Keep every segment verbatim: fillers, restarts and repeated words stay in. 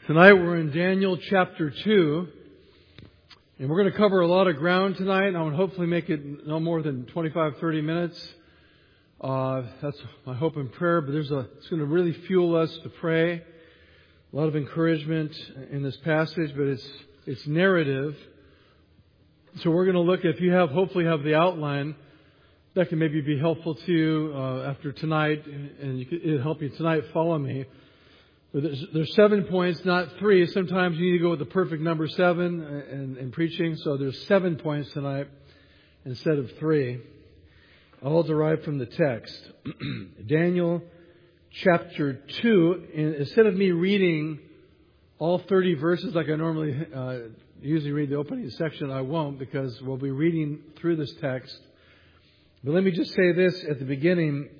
Tonight we're in Daniel chapter two, and we're going to cover a lot of ground tonight, and I want to hopefully make it no more than twenty-five, thirty minutes. Uh, that's my hope and prayer, but there's a, it's going to really fuel us to pray. A lot of encouragement in this passage, but it's, it's narrative. So we're going to look, if you have, hopefully have the outline, that can maybe be helpful to you uh, after tonight, and you can, it'll help you tonight follow me. There's, there's seven points, not three. Sometimes you need to go with the perfect number seven in, in preaching. So there's seven points tonight instead of three, all derived from the text. Daniel chapter two. And instead of me reading all thirty verses like I normally uh, usually read the opening section, I won't, because we'll be reading through this text. But let me just say this at the beginning.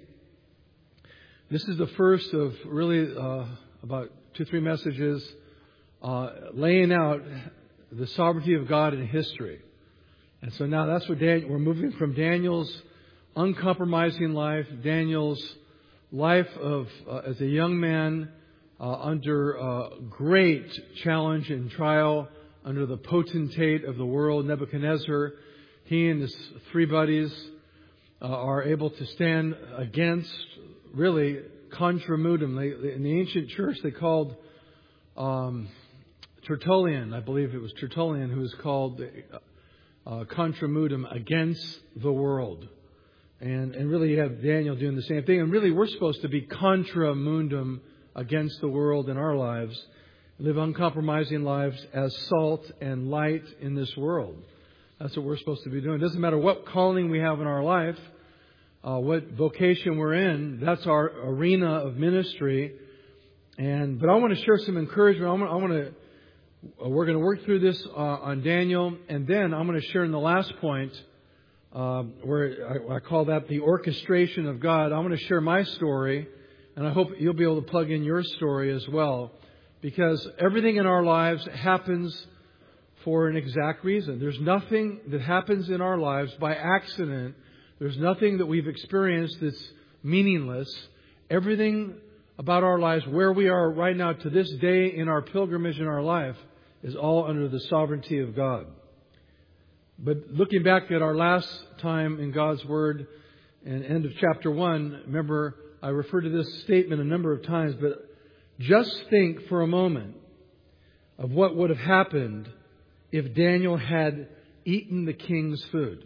This is the first of really uh, about two, three messages uh, laying out the sovereignty of God in history. And so now that's what Daniel, we're moving from Daniel's uncompromising life, Daniel's life of uh, as a young man uh, under uh, great challenge and trial under the potentate of the world, Nebuchadnezzar. He and his three buddies uh, are able to stand against, really, contra mundum. They, in the ancient church, they called um, Tertullian, I believe it was Tertullian, who was called uh, contra mundum, against the world. And, and really you have Daniel doing the same thing. And really we're supposed to be contra mundum, against the world in our lives. Live uncompromising lives as salt and light in this world. That's what we're supposed to be doing. It doesn't matter what calling we have in our life. Uh, what vocation we're in, that's our arena of ministry. And but I want to share some encouragement. I want, I want to. Uh, we're going to work through this uh, on Daniel, and then I'm going to share in the last point, uh, where I, I call that the orchestration of God. I want to share my story, and I hope you'll be able to plug in your story as well, because everything in our lives happens for an exact reason. There's nothing that happens in our lives by accident. There's nothing that we've experienced that's meaningless. Everything about our lives, where we are right now to this day in our pilgrimage in our life, is all under the sovereignty of God. But looking back at our last time in God's Word and end of chapter one, remember I referred to this statement a number of times, but just think for a moment of what would have happened if Daniel had eaten the king's food.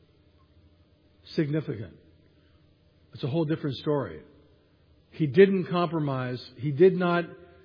Significant. It's a whole different story. He didn't compromise. He did not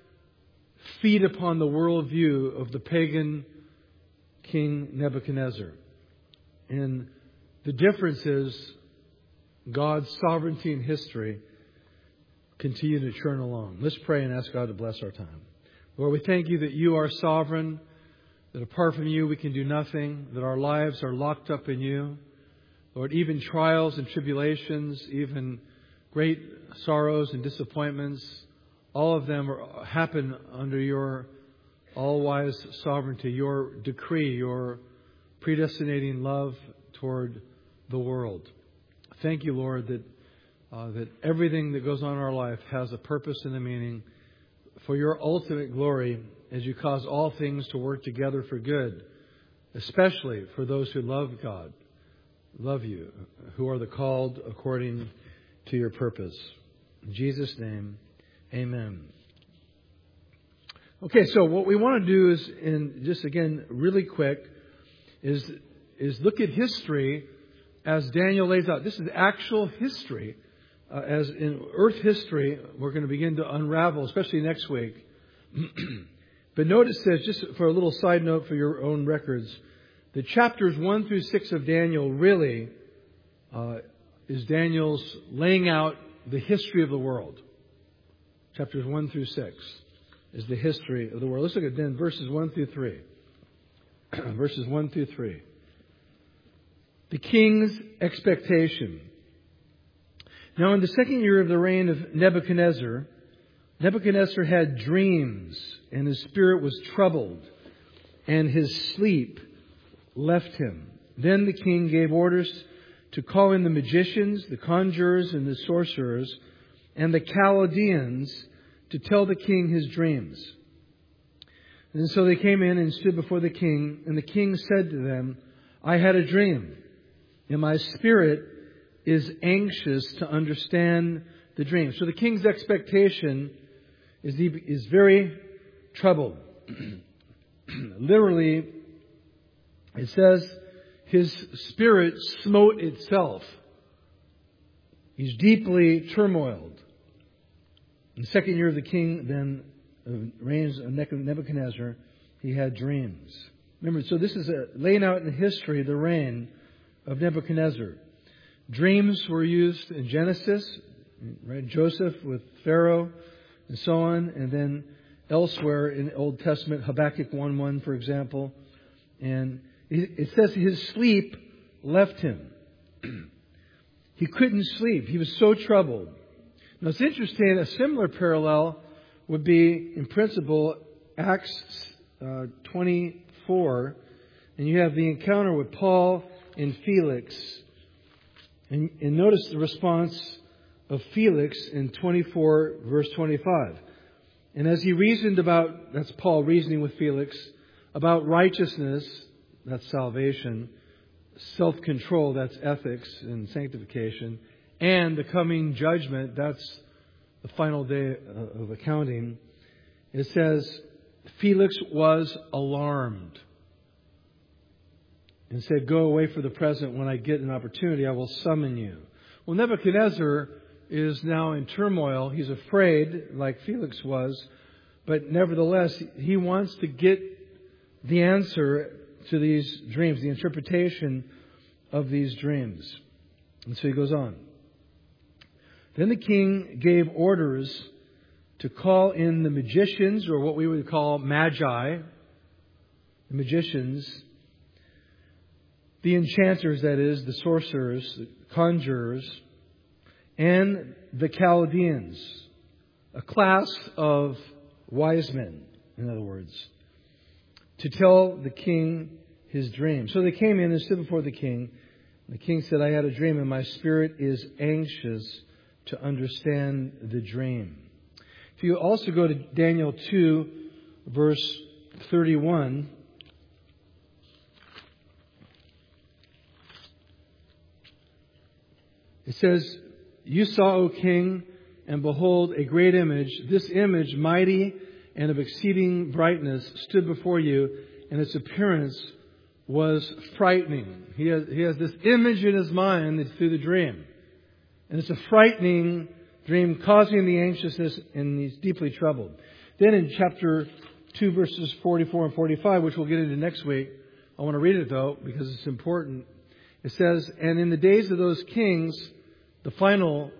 feed upon the worldview of the pagan King Nebuchadnezzar. And the difference is God's sovereignty in history continue to churn along. Let's pray and ask God to bless our time. Lord, we thank you that you are sovereign, that apart from you we can do nothing, that our lives are locked up in you. Lord, even trials and tribulations, even great sorrows and disappointments, all of them are, happen under your all-wise sovereignty, your decree, your predestinating love toward the world. Thank you, Lord, that uh, that everything that goes on in our life has a purpose and a meaning for your ultimate glory, as you cause all things to work together for good, especially for those who love God, love you, who are the called according to your purpose. In Jesus' name, amen. Okay, so what we want to do is, in just again, really quick, is is look at history as Daniel lays out. This is actual history. Uh, as in earth history, we're going to begin to unravel, especially next week. But notice this, just for a little side note for your own records, the chapters one through six of Daniel really uh, is Daniel's laying out the history of the world. Chapters one through six is the history of the world. Let's look at then verses one through three. Verses one through three. The king's expectation. Now in the second year of the reign of Nebuchadnezzar, Nebuchadnezzar had dreams, and his spirit was troubled, and his sleep left him. Then the king gave orders to call in the magicians, the conjurers, and the sorcerers, and the Chaldeans to tell the king his dreams. And so they came in and stood before the king, and the king said to them, I had a dream, and my spirit is anxious to understand the dream. So the king's expectation is he is very troubled. Literally, it says his spirit smote itself. He's deeply turmoiled. In the second year of the king, then, uh, reigns of Nebuchadnezzar, he had dreams. Remember, so this is a, laying out in history the reign of Nebuchadnezzar. Dreams were used in Genesis, right? Joseph with Pharaoh and so on, and then elsewhere in the Old Testament, Habakkuk one one, for example. And it says his sleep left him. He couldn't sleep. He was so troubled. Now it's interesting, a similar parallel would be, in principle, Acts uh, twenty-four. And you have the encounter with Paul and Felix. And, and notice the response of Felix in twenty-four, verse twenty-five. And as he reasoned about, that's Paul reasoning with Felix, about righteousness, that's salvation, self-control, that's ethics and sanctification, and the coming judgment, that's the final day of accounting. It says, Felix was alarmed and said, go away for the present. When I get an opportunity, I will summon you. Well, Nebuchadnezzar is now in turmoil. He's afraid, like Felix was, but nevertheless, he wants to get the answer to these dreams, the interpretation of these dreams. And so he goes on. Then the king gave orders to call in the magicians, or what we would call magi, the magicians, the enchanters, that is, the sorcerers, the conjurers, and the Chaldeans, a class of wise men, in other words, to tell the king his dream. So they came in and stood before the king. The king said, I had a dream, and my spirit is anxious to understand the dream. If you also go to Daniel two, verse thirty-one, it says, you saw, O king, and behold, a great image. This image, mighty and of exceeding brightness, stood before you, and its appearance was frightening. He has, he has this image in his mind through the dream. And it's a frightening dream, causing the anxiousness, and he's deeply troubled. Then in chapter two, verses forty-four and forty-five, which we'll get into next week, I want to read it though, because it's important. It says, and in the days of those kings, the final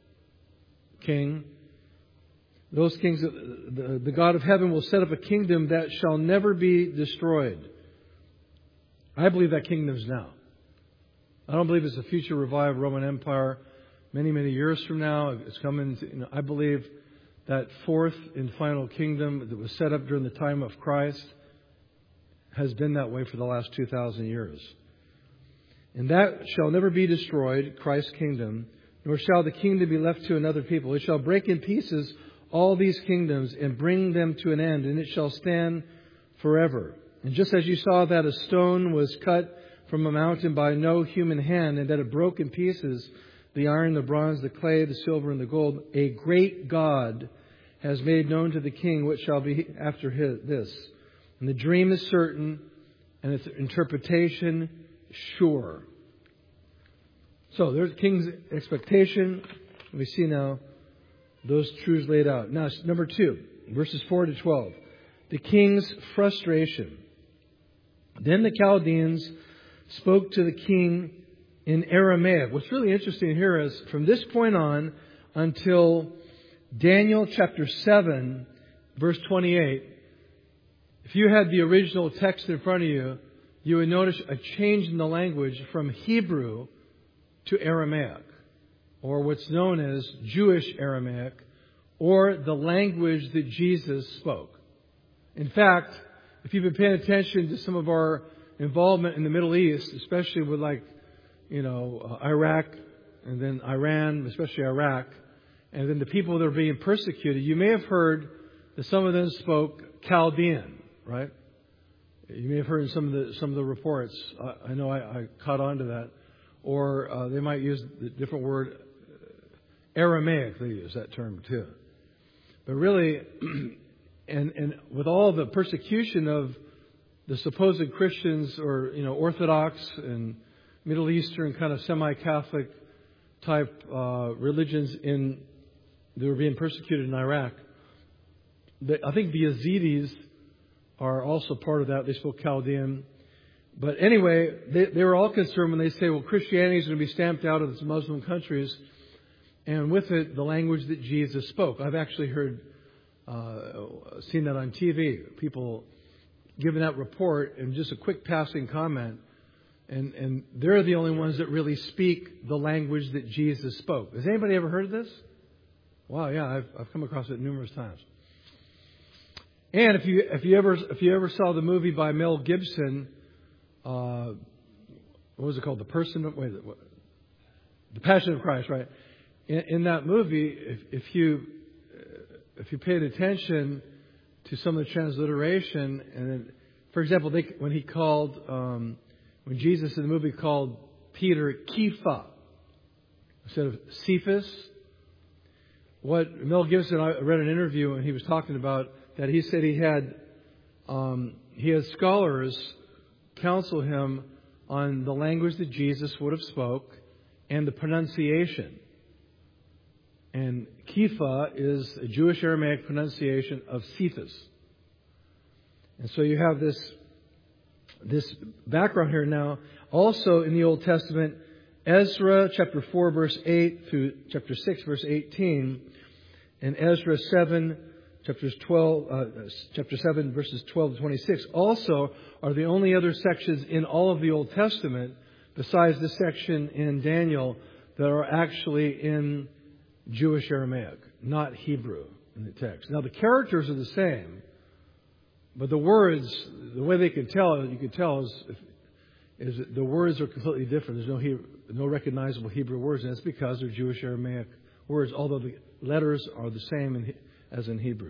king, those kings, the, the God of heaven will set up a kingdom that shall never be destroyed. I believe that kingdom's now. I don't believe it's a future revived Roman Empire many, many years from now. It's coming. To, you know, I believe that fourth and final kingdom that was set up during the time of Christ has been that way for the last two thousand years. And that shall never be destroyed, Christ's kingdom, nor shall the kingdom be left to another people. It shall break in pieces all these kingdoms and bring them to an end, and it shall stand forever. And just as you saw that a stone was cut from a mountain by no human hand, and that it broke in pieces the iron, the bronze, the clay, the silver, and the gold, a great God has made known to the king what shall be after his, this. And the dream is certain, and its interpretation sure. So there's the king's expectation. We see now those truths laid out. Now, number two, verses four to twelve. The king's frustration. Then the Chaldeans spoke to the king in Aramaic. What's really interesting here is from this point on until Daniel chapter seven, verse twenty-eight, if you had the original text in front of you, you would notice a change in the language from Hebrew to Aramaic, or what's known as Jewish Aramaic, or the language that Jesus spoke. In fact, if you've been paying attention to some of our involvement in the Middle East, especially with like, you know, uh, Iraq, and then Iran, especially Iraq, and then the people that are being persecuted, you may have heard that some of them spoke Chaldean, right? You may have heard in some of the some of the reports. I, I know I, I caught on to that. Or uh, they might use the different word, Aramaic. They use that term too. But really, and and with all the persecution of the supposed Christians, or you know, Orthodox and Middle Eastern kind of semi-Catholic type uh, religions in that were being persecuted in Iraq. I think the Yazidis are also part of that. They spoke Chaldean. But anyway, they, they were all concerned when they say, well, Christianity is going to be stamped out of the Muslim countries, and with it, the language that Jesus spoke. I've actually heard, uh, seen that on T V. People giving that report and just a quick passing comment, and, and they're the only ones that really speak the language that Jesus spoke. Has anybody ever heard of this? Wow, yeah, I've, I've come across it numerous times. And if you if you ever if you ever saw the movie by Mel Gibson, uh, what was it called? The Person of, wait, what, The Passion of Christ, right? In, in that movie, if, if you if you paid attention to some of the transliteration, and then, for example, they, when he called um, when Jesus in the movie called Peter Kepha instead of Cephas. What Mel Gibson, I read an interview and he was talking about that. He said he had um, he had scholars counsel him on the language that Jesus would have spoke and the pronunciation. And Kepha is a Jewish Aramaic pronunciation of Cephas. And so you have this this background here now. Also in the Old Testament, Ezra chapter four verse eight through chapter six verse eighteen, and Ezra seven chapters twelve, uh, chapter seven verses twelve to twenty-six also are the only other sections in all of the Old Testament besides this section in Daniel that are actually in Jewish Aramaic, not Hebrew in the text. Now the characters are the same, but the words, the way they can tell, you can tell is, is that the words are completely different. There's no Hebrew, no recognizable Hebrew words, and it's because they're Jewish Aramaic words, although the letters are the same in, as in Hebrew.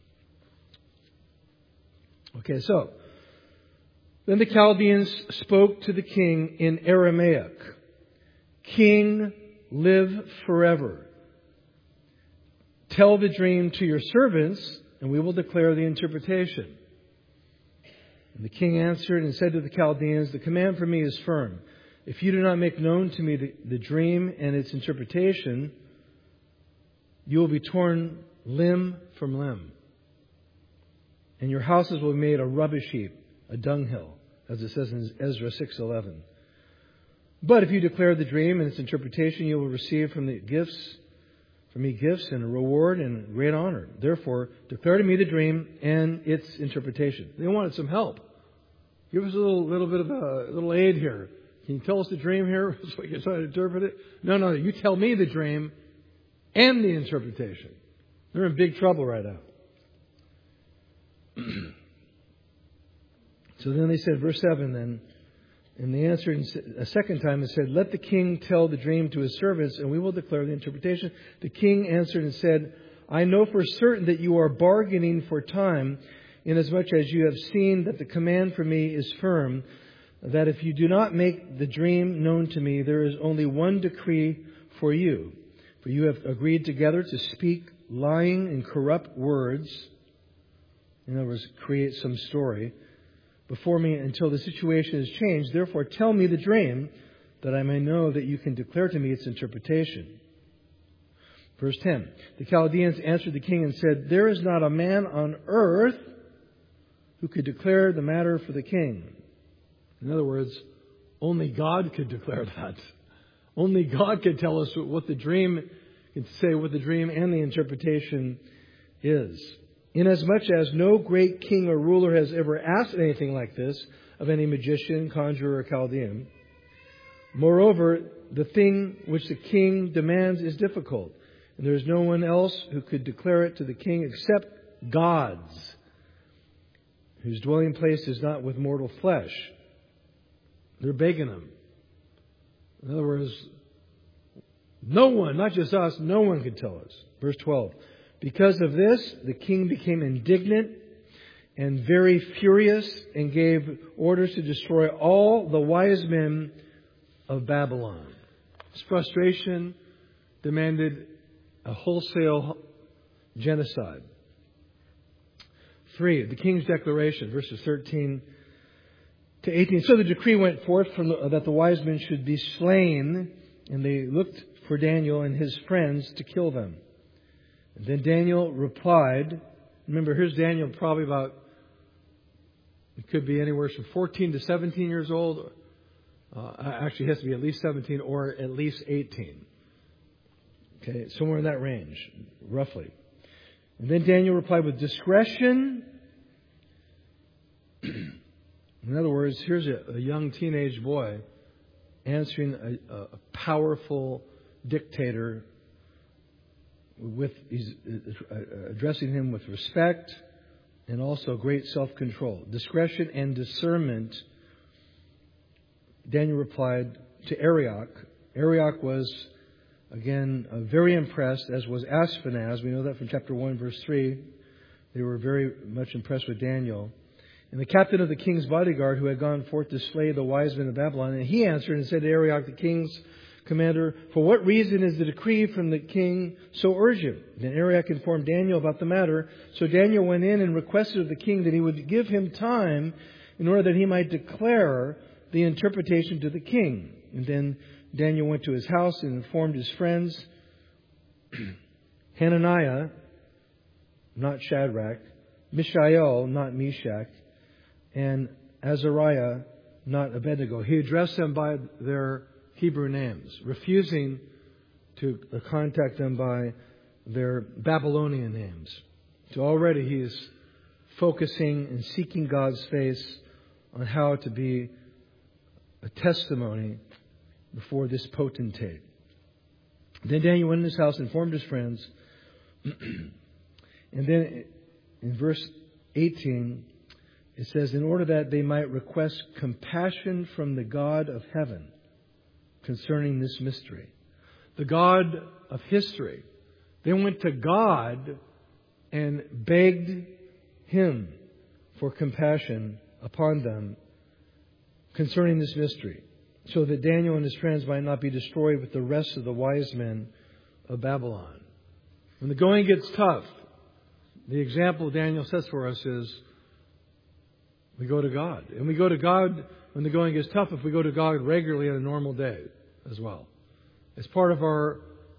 Okay, so then the Chaldeans spoke to the king in Aramaic. King, live forever. Tell the dream to your servants, and we will declare the interpretation. And the king answered and said to the Chaldeans, the command for me is firm. If you do not make known to me the, the dream and its interpretation, you will be torn limb from limb. And your houses will be made a rubbish heap, a dunghill, as it says in Ezra six eleven. But if you declare the dream and its interpretation, you will receive from the gifts, from me gifts and a reward and great honor. Therefore, declare to me the dream and its interpretation. They wanted some help. Give us a little, little bit of a little aid here. Can you tell us the dream here so we can try to interpret it? No, no, you tell me the dream and the interpretation. They're in big trouble right now. So then they said, verse seven then, and they answered a second time and said, let the king tell the dream to his servants, and we will declare the interpretation. The king answered and said, I know for certain that you are bargaining for time, inasmuch as you have seen that the command for me is firm, that if you do not make the dream known to me, there is only one decree for you. For you have agreed together to speak lying and corrupt words, in other words, create some story, before me until the situation is changed. Therefore, tell me the dream, that I may know that you can declare to me its interpretation. Verse ten. The Chaldeans answered the king and said, there is not a man on earth who could declare the matter for the king. In other words, only God could declare that. Only God could tell us what the dream, can say what the dream and the interpretation is. Inasmuch as no great king or ruler has ever asked anything like this of any magician, conjurer, or Chaldean. Moreover, the thing which the king demands is difficult, and there is no one else who could declare it to the king except God's, whose dwelling place is not with mortal flesh. They're begging him. In other words, no one, not just us, no one could tell us. Verse twelve. Because of this, the king became indignant and very furious, and gave orders to destroy all the wise men of Babylon. His frustration demanded a wholesale genocide. Three, the king's declaration, verses thirteen to eighteen. So the decree went forth from the, that the wise men should be slain, and they looked for Daniel and his friends to kill them. And then Daniel replied, remember, here's Daniel probably about, it could be anywhere from fourteen to seventeen years old. Uh, actually, it has to be at least seventeen or at least eighteen. Okay, somewhere in that range, roughly. And then Daniel replied with discretion. In other words, here's a, a young teenage boy answering a, a powerful dictator. With he's addressing him with respect and also great self-control, discretion and discernment. Daniel replied to Arioch. Arioch was, again, uh, very impressed, as was Ashpenaz. We know that from chapter one, verse three. They were very much impressed with Daniel. And the captain of the king's bodyguard, who had gone forth to slay the wise men of Babylon, and he answered and said to Arioch, the king's commander, for what reason is the decree from the king so urgent? Then Arioch informed Daniel about the matter. So Daniel went in and requested of the king that he would give him time in order that he might declare the interpretation to the king. And then Daniel went to his house and informed his friends, Hananiah, not Shadrach, Mishael, not Meshach, and Azariah, not Abednego. He addressed them by their Hebrew names, refusing to contact them by their Babylonian names. So already he is focusing and seeking God's face on how to be a testimony before this potentate. Then Daniel went in his house and informed his friends. And then in verse eighteen, it says, in order that they might request compassion from the God of heaven concerning this mystery. The God of history. They went to God and begged Him for compassion upon them concerning this mystery, so that Daniel and his friends might not be destroyed with the rest of the wise men of Babylon. When the going gets tough, the example Daniel sets for us is we go to God. And we go to God when the going gets tough if we go to God regularly on a normal day as well. It's part of our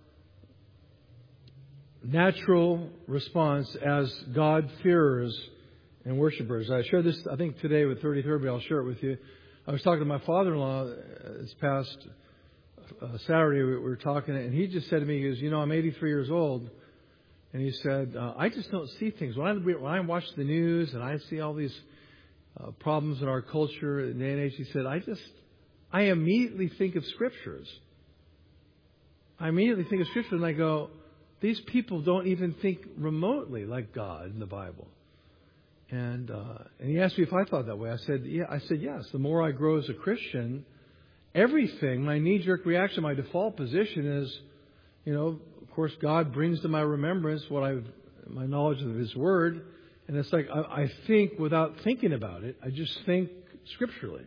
natural response as God-fearers and worshipers. I shared this, I think, today with thirty-third, but I'll share it with you. I was talking to my father-in-law this past uh, Saturday. We were talking, and he just said to me, he goes, you know, I'm eighty-three years old. And he said, uh, I just don't see things. When I, when I watch the news and I see all these uh, problems in our culture in day and age, he said, I just, I immediately think of Scriptures. I immediately think of Scripture, and I go, these people don't even think remotely like God in the Bible. And uh, and he asked me if I thought that way. I said, yeah. I said, yes. The more I grow as a Christian, everything, my knee-jerk reaction, my default position is, you know, of course, God brings to my remembrance what I've, my knowledge of His Word, and it's like I, I think without thinking about it. I just think scripturally.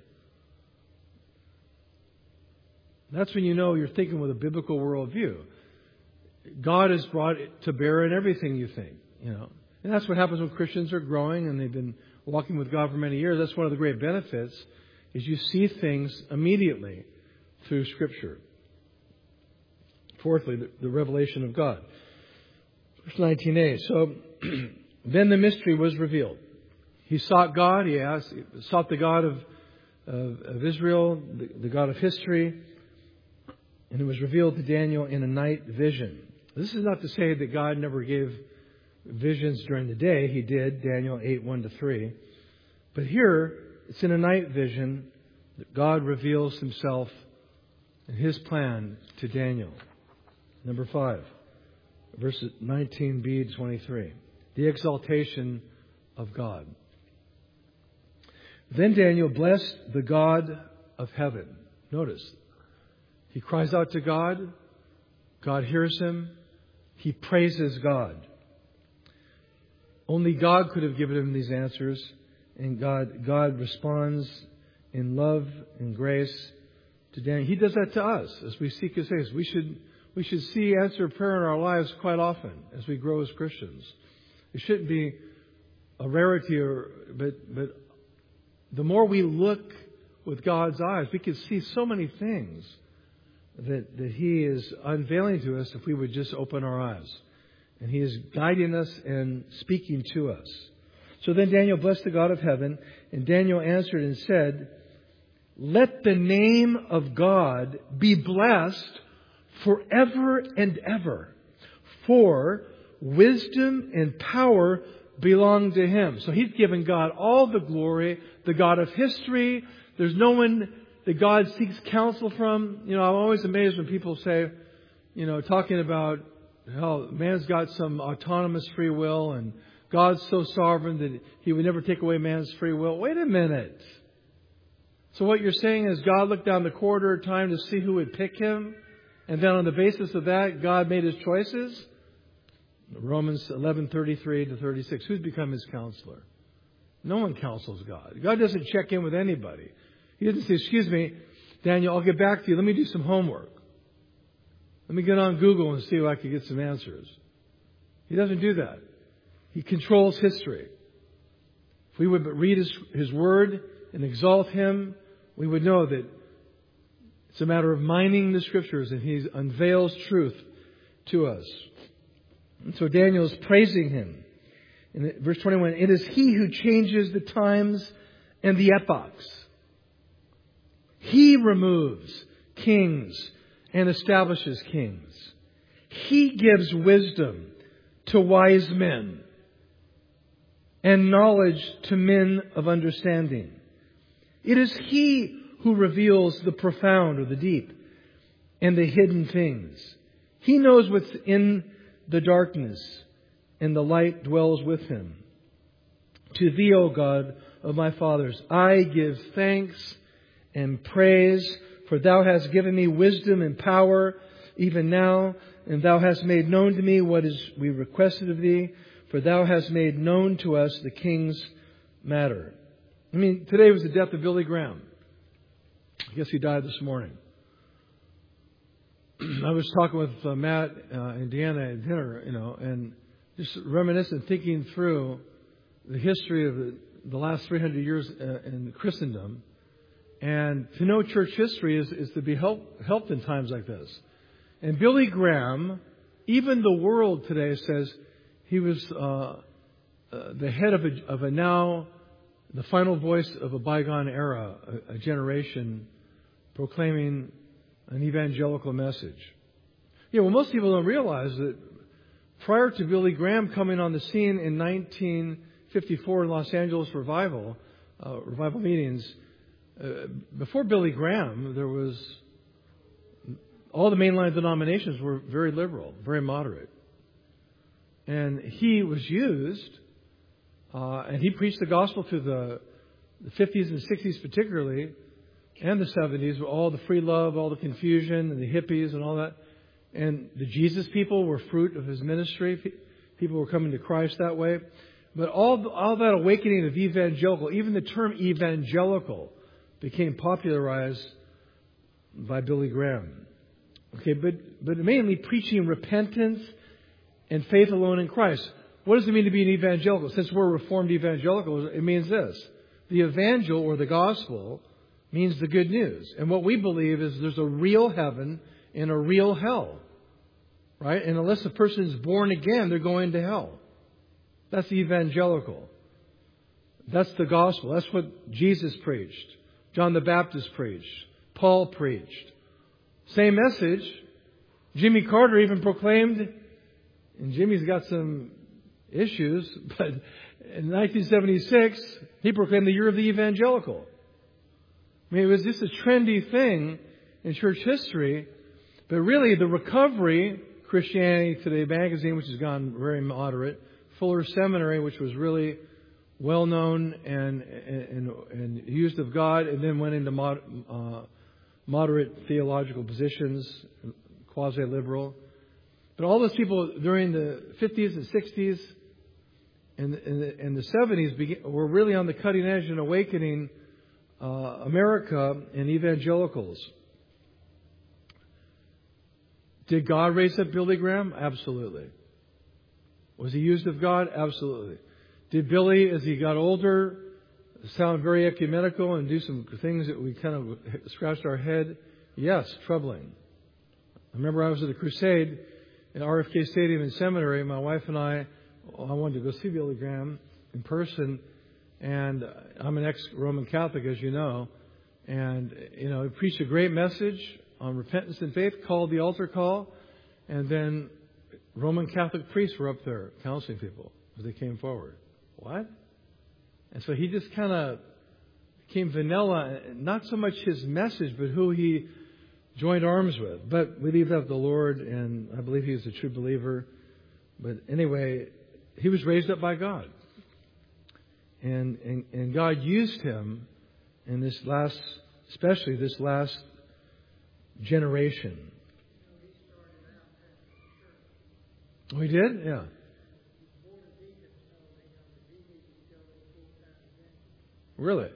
That's when you know you're thinking with a biblical worldview. God is brought to bear in everything you think, you know. And that's what happens when Christians are growing and they've been walking with God for many years. That's one of the great benefits, is you see things immediately through Scripture. Fourthly, the, the revelation of God. Verse nineteen a. So then the mystery was revealed. He sought God. He asked, he sought the God of, of, of Israel, the, the God of history. And it was revealed to Daniel in a night vision. This is not to say that God never gave visions during the day. He did, Daniel eight, one to three. But here, it's in a night vision that God reveals Himself and His plan to Daniel. Number five, verses nineteen b to twenty-three. The exaltation of God. Then Daniel blessed the God of heaven. Notice, he cries out to God. God hears him. He praises God. Only God could have given him these answers. And God, God responds in love and grace to Daniel. He does that to us as we seek His face. We should, we should see answered prayer in our lives quite often as we grow as Christians. It shouldn't be a rarity, or, but, but the more we look with God's eyes, we can see so many things that, that He is unveiling to us if we would just open our eyes. And He is guiding us and speaking to us. So then Daniel blessed the God of heaven, and Daniel answered and said, "Let the name of God be blessed forever and ever, for wisdom and power belong to Him." So He's given God all the glory, the God of history. There's no one that God seeks counsel from. You know, I'm always amazed when people say, you know, talking about, hell, man's got some autonomous free will and God's so sovereign that He would never take away man's free will. Wait a minute. So what you're saying is God looked down the corridor of time to see who would pick Him, and then on the basis of that, God made His choices? Romans eleven thirty-three to thirty-six. Who's become His counselor? No one counsels God. God doesn't check in with anybody. He doesn't say, "Excuse me, Daniel, I'll get back to you. Let me do some homework. Let me get on Google and see if I can get some answers." He doesn't do that. He controls history. If we would but read His, His Word and exalt Him, we would know that it's a matter of mining the Scriptures, and He unveils truth to us. And so Daniel is praising Him. In verse twenty-one, "It is He who changes the times and the epochs. He removes kings and establishes kings. He gives wisdom to wise men and knowledge to men of understanding. It is He who reveals the profound or the deep and the hidden things. He knows what's in the darkness, and the light dwells with Him. To Thee, O God of my fathers, I give thanks and praise, for Thou hast given me wisdom and power even now, and Thou hast made known to me what is we requested of Thee, for Thou hast made known to us the King's matter." I mean, today was the death of Billy Graham. I guess he died this morning. I was talking with uh, Matt uh, and Deanna at dinner, you know, and just reminiscing, thinking through the history of the, the last three hundred years uh, in Christendom. And to know church history is, is to be help, helped in times like this. And Billy Graham, even the world today says he was uh, uh, the head of a, of a now, the final voice of a bygone era, a, a generation proclaiming an evangelical message. Yeah, well, most people don't realize that prior to Billy Graham coming on the scene in nineteen fifty-four in Los Angeles revival, uh, revival meetings, uh, before Billy Graham, there was all the mainline denominations were very liberal, very moderate. And he was used, uh, and he preached the gospel to the, the fifties and sixties particularly, and the seventies, all the free love, all the confusion, and the hippies and all that. And the Jesus people were fruit of his ministry. People were coming to Christ that way. But all, all that awakening of evangelical, even the term evangelical, became popularized by Billy Graham. Okay, but, but mainly preaching repentance and faith alone in Christ. What does it mean to be an evangelical? Since we're Reformed evangelicals, it means this. The evangel, or the gospel, means the good news. And what we believe is there's a real heaven and a real hell. Right? And unless a person is born again, they're going to hell. That's evangelical. That's the gospel. That's what Jesus preached. John the Baptist preached. Paul preached. Same message. Jimmy Carter even proclaimed, and Jimmy's got some issues, but in nineteen seventy-six, he proclaimed the year of the evangelical. I mean, it was just a trendy thing in church history, but really the recovery, Christianity Today magazine, which has gone very moderate, Fuller Seminary, which was really well known and, and, and used of God, and then went into mod, uh, moderate theological positions, quasi-liberal. But all those people during the fifties and sixties in, in, the, in the seventies begin, were really on the cutting edge in awakening uh, America and evangelicals. Did God raise up Billy Graham? Absolutely. Was he used of God? Absolutely. Did Billy, as he got older, sound very ecumenical and do some things that we kind of scratched our head? Yes, troubling. I remember I was at a crusade in R F K Stadium in Seminary. My wife and I, I wanted to go see Billy Graham in person. And I'm an ex-Roman Catholic, as you know. And, you know, he preached a great message on repentance and faith, called the altar call. And then Roman Catholic priests were up there counseling people as they came forward. What? And so he just kind of became vanilla, not so much his message, but who he joined arms with. But we leave that to the Lord, and I believe he is a true believer. But anyway, he was raised up by God. And, and, and God used him in this last, especially this last generation. Oh, he did? Yeah. Really?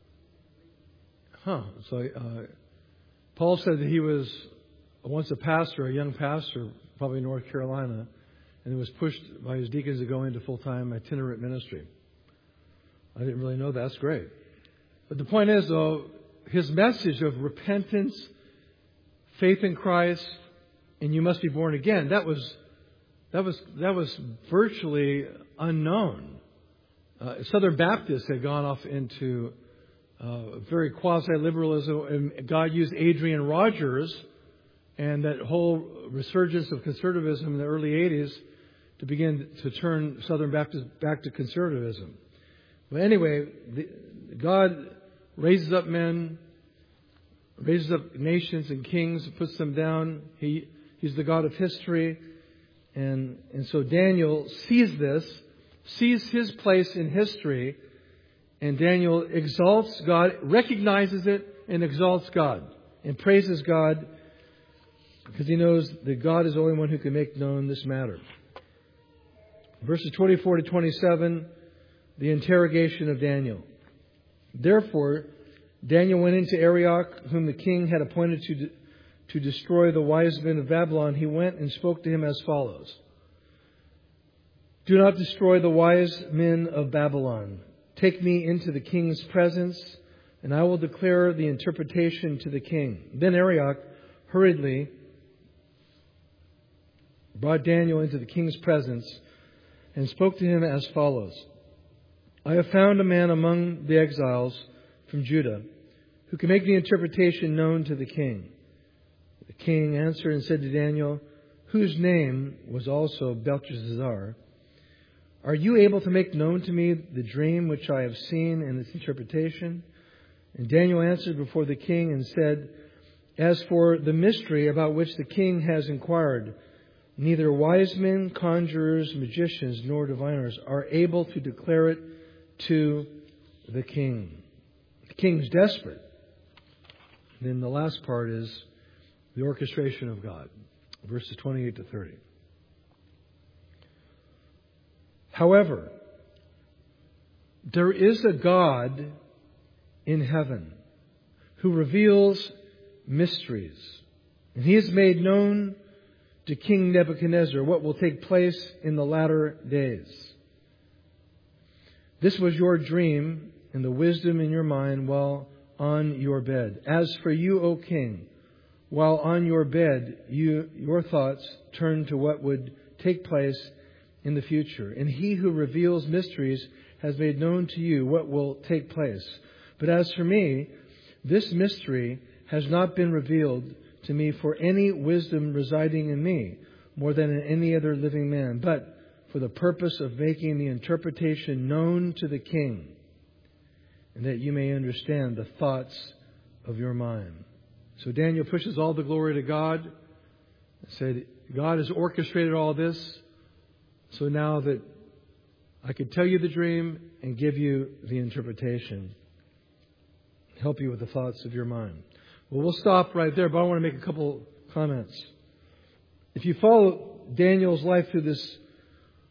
Huh. So uh, Paul said that he was once a pastor, a young pastor, probably in North Carolina, and he was pushed by his deacons to go into full-time itinerant ministry. I didn't really know that. That's great. But the point is, though, his message of repentance, faith in Christ, and you must be born again, that was that was that was virtually unknown. Uh, Southern Baptists had gone off into uh, very quasi-liberalism, and God used Adrian Rogers and that whole resurgence of conservatism in the early eighties to begin to turn Southern Baptists back to conservatism. But anyway, the, God raises up men, raises up nations and kings, puts them down. He He's the God of history. And, and so Daniel sees this, sees his place in history, and Daniel exalts God, recognizes it, and exalts God, and praises God, because he knows that God is the only one who can make known this matter. Verses twenty-four to twenty-seven, the interrogation of Daniel. Therefore, Daniel went into Arioch, whom the king had appointed to to destroy the wise men of Babylon. He went and spoke to him as follows. Do not destroy the wise men of Babylon. Take me into the king's presence, and I will declare the interpretation to the king. Then Arioch hurriedly brought Daniel into the king's presence and spoke to him as follows. I have found a man among the exiles from Judah who can make the interpretation known to the king. The king answered and said to Daniel, whose name was also Belteshazzar, are you able to make known to me the dream which I have seen and its interpretation? And Daniel answered before the king and said, as for the mystery about which the king has inquired, neither wise men, conjurers, magicians, nor diviners are able to declare it to the king. The king's desperate. Then the last part is the orchestration of God, verses twenty-eight to thirty. However, there is a God in heaven who reveals mysteries. And he has made known to King Nebuchadnezzar what will take place in the latter days. This was your dream and the wisdom in your mind while on your bed. As for you, O king, while on your bed, you, your thoughts turn to what would take place in the future. And he who reveals mysteries has made known to you what will take place. But as for me, this mystery has not been revealed to me for any wisdom residing in me, more than in any other living man, but for the purpose of making the interpretation known to the king, and that you may understand the thoughts of your mind. So Daniel pushes all the glory to God and said, God has orchestrated all this, so now that I could tell you the dream and give you the interpretation, help you with the thoughts of your mind. Well, we'll stop right there, but I want to make a couple comments. If you follow Daniel's life through this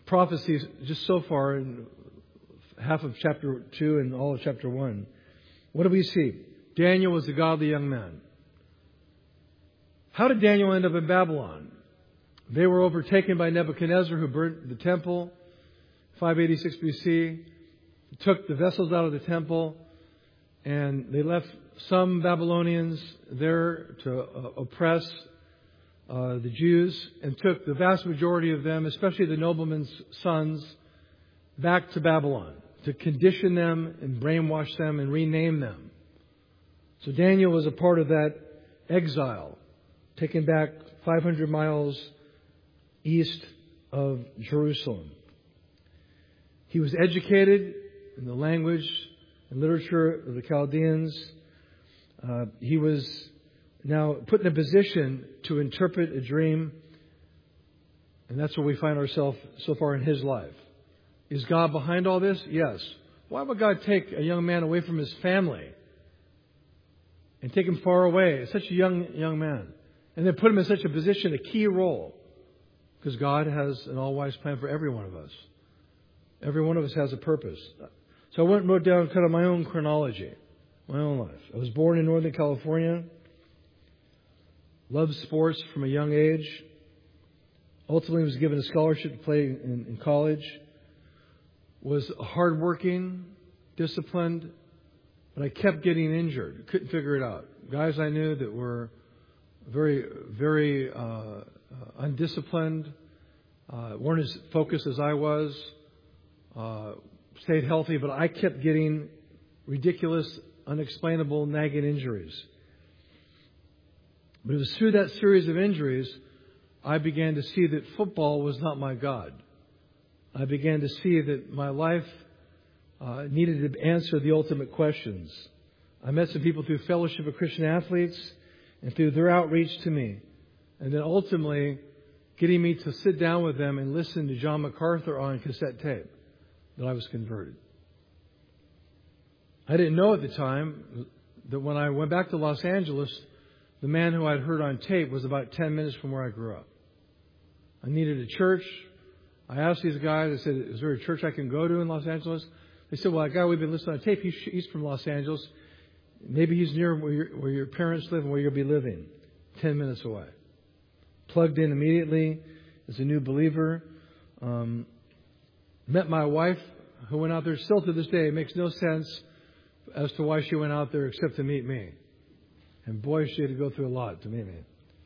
prophecies just so far in half of chapter two and all of chapter one. What do we see? Daniel was a godly young man. How did Daniel end up in Babylon? They were overtaken by Nebuchadnezzar, who burnt the temple, five eighty-six B C, took the vessels out of the temple, and they left some Babylonians there to uh, oppress uh, the Jews, and took the vast majority of them, especially the noblemen's sons, back to Babylon to condition them and brainwash them and rename them. So Daniel was a part of that exile, taken back five hundred miles east of Jerusalem. He was educated in the language and literature of the Chaldeans. Uh, he was now put in a position to interpret a dream, and that's where we find ourselves so far in his life. Is God behind all this? Yes. Why would God take a young man away from his family and take him far away, such a young young man, and then put him in such a position, a key role? Because God has an all-wise plan for every one of us. Every one of us has a purpose. So I went and wrote down kind of my own chronology, my own life. I was born in Northern California. Loved sports from a young age. Ultimately was given a scholarship to play in, in college. Was hardworking, disciplined, but I kept getting injured. Couldn't figure it out. Guys I knew that were very, very uh, uh, undisciplined, uh, weren't as focused as I was, uh, stayed healthy, but I kept getting ridiculous, unexplainable, nagging injuries. But it was through that series of injuries I began to see that football was not my God. I began to see that my life uh, needed to answer the ultimate questions. I met some people through Fellowship of Christian Athletes and through their outreach to me. And then ultimately getting me to sit down with them and listen to John MacArthur on cassette tape, that I was converted. I didn't know at the time that when I went back to Los Angeles, the man who I'd heard on tape was about ten minutes from where I grew up. I needed a church. I asked these guys, I said, is there a church I can go to in Los Angeles? They said, well, that guy we've been listening on tape, he's, he's from Los Angeles. Maybe he's near where your, where your parents live and where you'll be living. Ten minutes away. Plugged in immediately as a new believer. Um, met my wife, who went out there. Still to this day, it makes no sense as to why she went out there except to meet me. And boy, she had to go through a lot to meet me.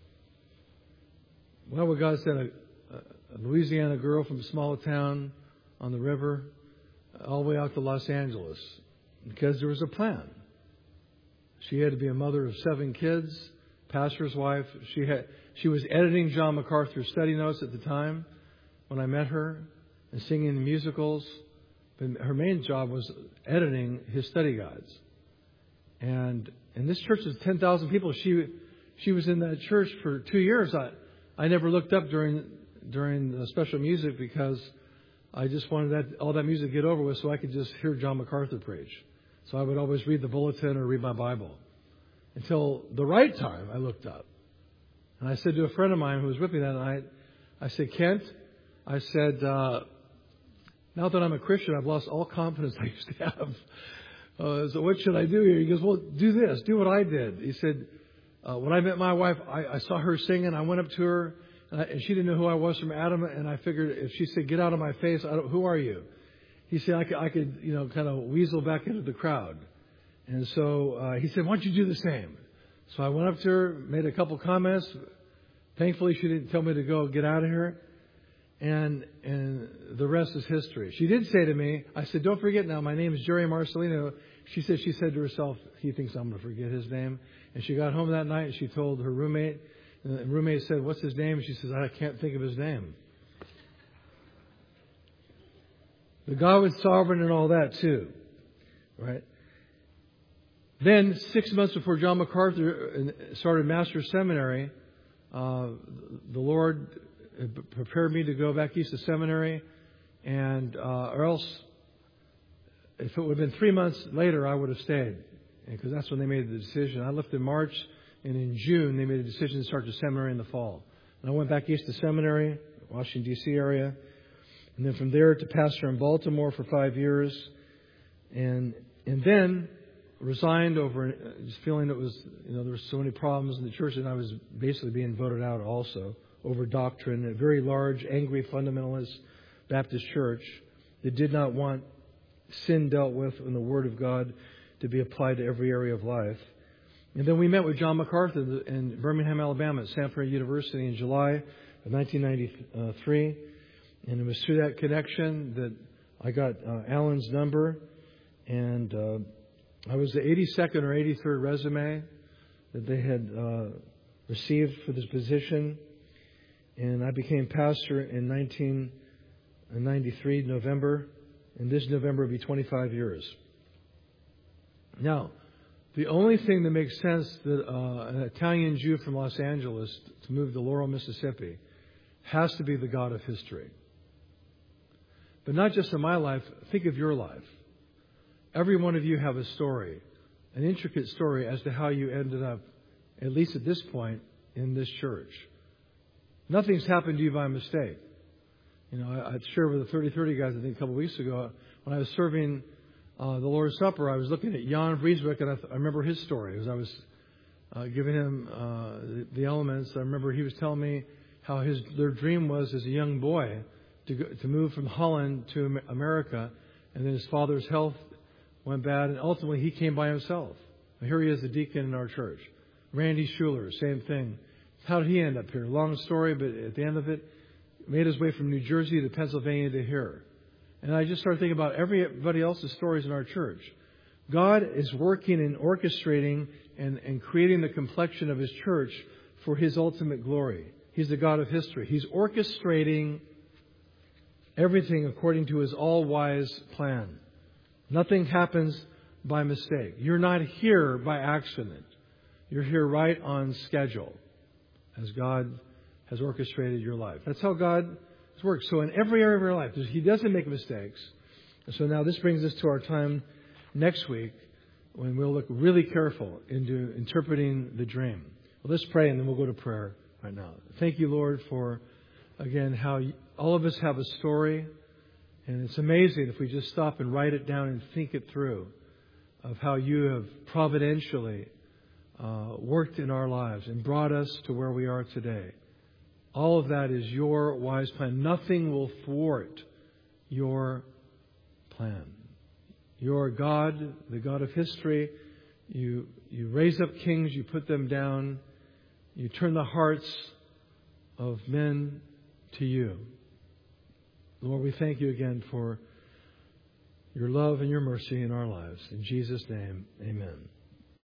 Well, what God said, a, a Louisiana girl from a small town on the river, all the way out to Los Angeles, because there was a plan. She had to be a mother of seven kids, pastor's wife. She had she was editing John MacArthur's study notes at the time when I met her, and singing in musicals. But her main job was editing his study guides. And and this church is ten thousand people. She she was in that church for two years. I I never looked up during during the special music because I just wanted that all that music to get over with so I could just hear John MacArthur preach. So I would always read the bulletin or read my Bible. Until the right time, I looked up. And I said to a friend of mine who was with me that night, I said, Kent, I said, uh, now that I'm a Christian, I've lost all confidence I used to have. Uh, so what should I do here? He goes, well, do this. Do what I did. He said, uh, when I met my wife, I, I saw her singing. I went up to her, and, I, and she didn't know who I was from Adam. And I figured if she said, get out of my face, I don't, who are you? He said, I could, I could, you know, kind of weasel back into the crowd. And so uh, he said, why don't you do the same? So I went up to her, made a couple comments. Thankfully, she didn't tell me to go get out of here. And and the rest is history. She did say to me, I said, don't forget now, my name is Jerry Marcelino. She said she said to herself, he thinks I'm going to forget his name. And she got home that night and she told her roommate. And the roommate said, what's his name? And she says, I can't think of his name. But God was sovereign and all that too. Right? Then, six months before John MacArthur started Master's Seminary, uh, the Lord prepared me to go back east to seminary, and uh, or else, if it would have been three months later, I would have stayed, because that's when they made the decision. I left in March, and in June they made a decision to start the seminary in the fall. And I went back east to seminary, Washington D C area, And then from there to pastor in Baltimore for five years. And and then resigned over just feeling it was, you know, there were so many problems in the church, and I was basically being voted out also over doctrine. A very large, angry fundamentalist Baptist church that did not want sin dealt with in the Word of God to be applied to every area of life. And then we met with John MacArthur in Birmingham, Alabama at Samford University in July of nineteen ninety-three. And it was through that connection that I got uh, Alan's number. And uh, I was the eighty-second or eighty-third resume that they had uh, received for this position. And I became pastor in nineteen ninety-three, November. And this November will be twenty-five years. Now, the only thing that makes sense that uh, an Italian Jew from Los Angeles to move to Laurel, Mississippi has to be the God of history. But not just in my life, think of your life. Every one of you have a story, an intricate story as to how you ended up, at least at this point, in this church. Nothing's happened to you by mistake. You know, I, I shared with the thirty thirty guys, I think, a couple of weeks ago, when I was serving uh, the Lord's Supper, I was looking at Jan Vrieswijk, and I, th- I remember his story. As I was uh, giving him uh, the, the elements, I remember he was telling me how his their dream was as a young boy to go, to move from Holland to America, and then his father's health went bad, and ultimately he came by himself. And here he is, a deacon in our church. Randy Schuler, same thing. How did he end up here? Long story, but at the end of it, made his way from New Jersey to Pennsylvania to here. And I just started thinking about everybody else's stories in our church. God is working and orchestrating and, and creating the complexion of His church for His ultimate glory. He's the God of history. He's orchestrating everything according to His all-wise plan. Nothing happens by mistake. You're not here by accident. You're here right on schedule as God has orchestrated your life. That's how God works. So in every area of your life, He doesn't make mistakes. And so now this brings us to our time next week when we'll look really careful into interpreting the dream. Well, let's pray and then we'll go to prayer right now. Thank you, Lord, for, again, how all of us have a story. And it's amazing if we just stop and write it down and think it through of how you have providentially uh, worked in our lives and brought us to where we are today. All of that is your wise plan. Nothing will thwart your plan. You're God, the God of history. You, you raise up kings, you put them down. You turn the hearts of men to you. Lord, we thank you again for your love and your mercy in our lives. In Jesus' name, amen.